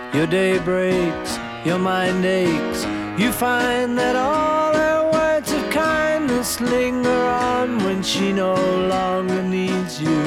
Your day breaks, your mind aches. You find that all her words of kindness linger on when she no longer needs you.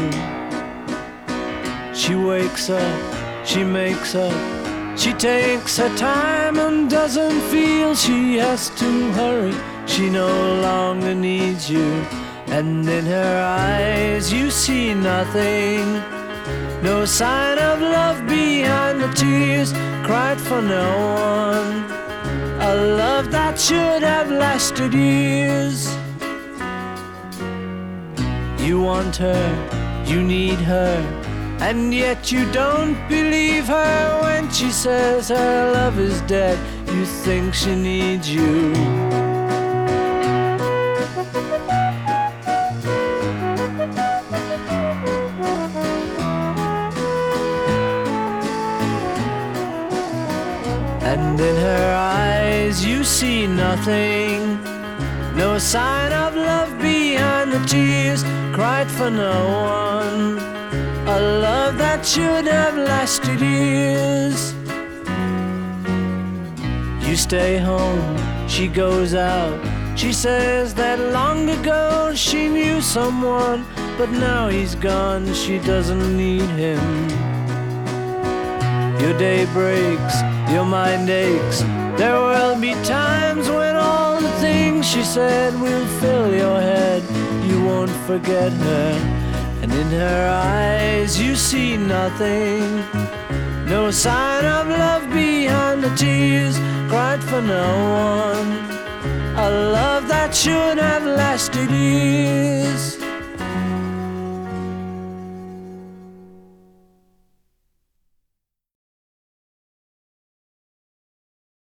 She wakes up, she makes up, she takes her time and doesn't feel she has to hurry. She no longer needs you, and in her eyes you see nothing. No sign of love behind the tears cried for no one. A love that should have lasted years. You want her, you need her, and yet you don't believe her when she says her love is dead. You think she needs you. And in her eyes you see nothing. No sign of love behind the tears cried for no one. A love that should have lasted years. You stay home, she goes out. She says that long ago she knew someone, but now he's gone, she doesn't need him. Your day breaks, your mind aches. There will be times when all the things she said will fill your head. You won't forget her, and in her eyes you see nothing. No sign of love behind the tears cried for no one. A love that should have lasted years.